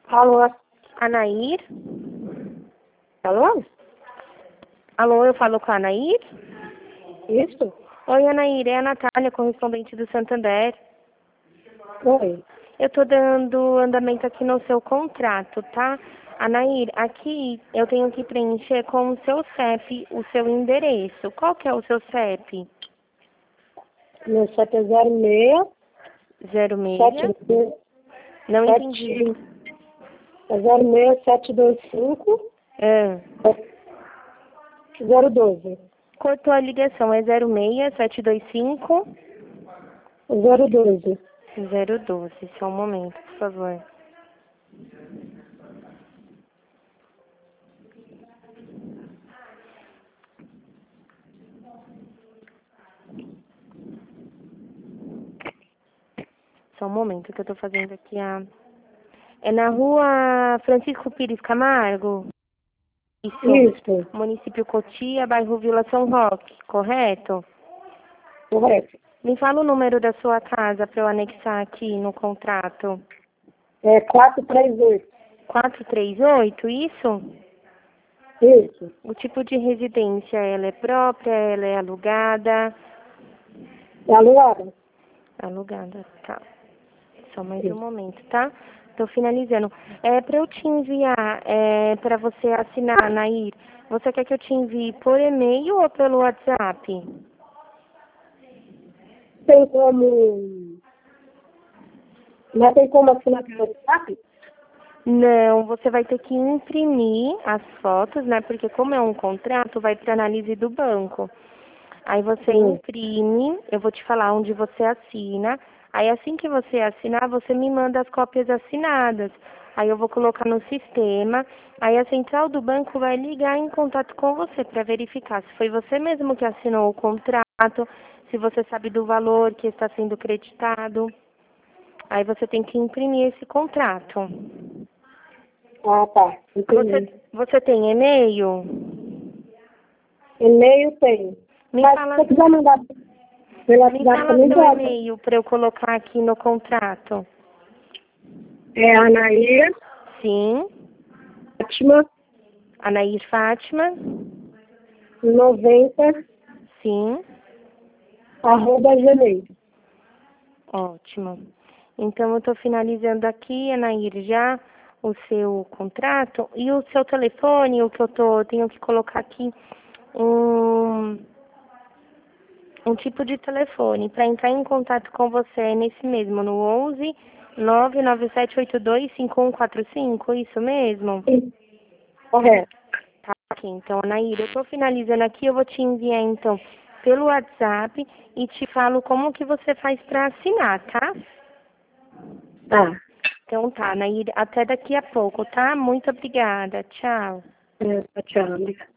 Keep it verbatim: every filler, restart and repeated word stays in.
Alô, Anair? alô? Alô, eu falo com a Anair? Isso? Oi, Anair, é a Natália, correspondente do Santander. Oi. Eu tô dando andamento aqui no seu contrato, tá? Anair, aqui eu tenho que preencher com o seu C E P o seu endereço. Qual que é o seu C E P? Meu sete é zero seis, Zero sete, seis? Não entendi. é zero seis, sete dois cinco, Ah, zero doze. cortou a ligação, é zero seis, sete dois cinco, zero doze. zero doze. Só um momento, por favor. Só um momento que eu tô fazendo aqui a... É na rua Francisco Pires Camargo? Isso. Isso, Município Cotia, bairro Vila São Roque, correto? correto. Me fala o número da sua casa para eu anexar aqui no contrato. É quatro três oito. quatrocentos e trinta e oito, isso? Isso. O tipo de residência, ela é própria, ela é alugada? É alugada? Alugada, tá. Só mais um Isso. momento, tá? Tô finalizando. É para eu te enviar, é para você assinar, Nair. Você quer que eu te envie por e-mail ou pelo WhatsApp? Tem como... Não tem como assinar pelo WhatsApp? Não, você vai ter que imprimir as fotos, né? Porque como é um contrato, vai para análise do banco. Aí você Sim. imprime, eu vou te falar onde você assina. Aí assim que você assinar, você me manda as cópias assinadas. Aí eu vou colocar no sistema. Aí a central do banco vai ligar em contato com você para verificar se foi você mesmo que assinou o contrato, se você sabe do valor que está sendo creditado. Aí você tem que imprimir esse contrato. Ah, tá. Entendi. Você, você tem e-mail? E-mail tem. Me Mas se fala, você quiser mandar pelo me WhatsApp fala também seu pode. e-mail para eu colocar aqui no contrato. É Anaíra Sim, Fátima Anair Fátima. noventa Sim, arroba gmail. ótimo. Então eu estou finalizando aqui, Anair, já o seu contrato e o seu telefone, o que eu tô, tenho que colocar aqui um, um tipo de telefone para entrar em contato com você nesse mesmo, no onze nove nove sete oito dois cinco um quatro cinco, isso mesmo? Sim, correto. Tá aqui, então, Anaíra, eu estou finalizando aqui, eu vou te enviar, então, pelo WhatsApp e te falo como que você faz para assinar, tá? Tá. Então tá, Anaíra, até daqui a pouco, tá? Muito obrigada, tchau. É, tchau. Obrigada.